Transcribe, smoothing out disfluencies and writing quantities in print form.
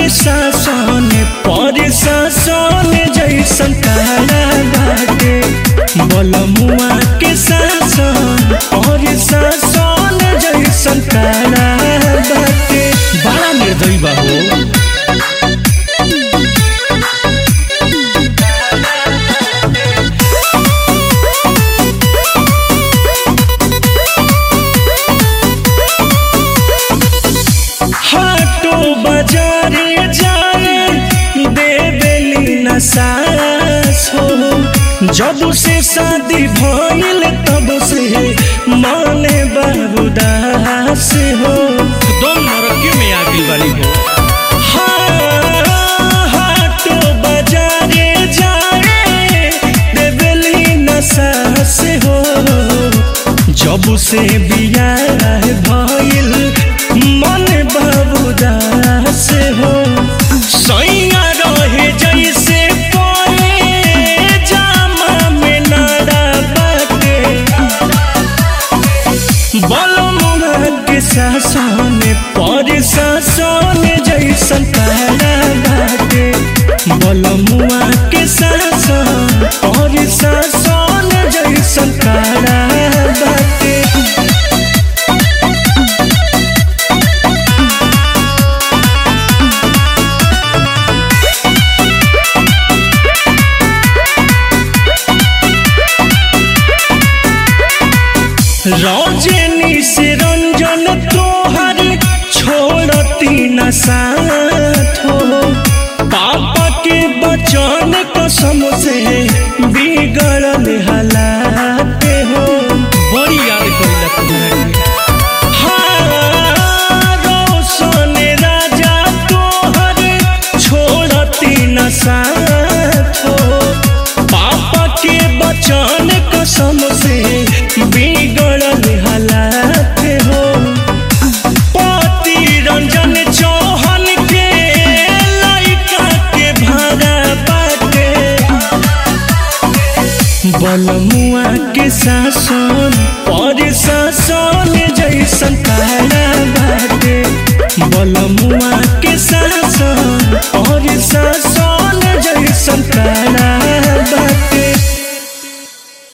शासन पर शासन जैसन काला बाटे। बलमुआ के शासन पर शासन जैसन काला बाटे। बड़ा निर्दयी बा हो। बाजारे जाए देवेली न सास हो। जब से शादी भइल तब से माने बाबूदास हो। तुम नरकी में आ गई वाली हो। हाटो बाजारे जाए देवेली न सास हो। जब से बियाह भइल मन बाबूदास हो। सैया रहे जैसे परे जामा में नारा बाटे। बलमुआ के शासन पर शासन जैसन काला बाटे। बलमुआ के शासन पर शासन जैसन काला बाटे। रजनी से रंजन तोहर छोड़ती न साथ हो। पापा के बचन कसम से बिगड़ल हालात हो। बड़ी याद करेला तुम्हारी। रोशन राजा तोहर छोड़ती न साथ हो। पापा के बचन कसम से बिगड़ल हालात हो। पति रंजन चौहान के लइका के भाड़ा बाटे। बलमुआ के शासन पर शासन जैसन काला बाटे। बलमुआ के शासन पर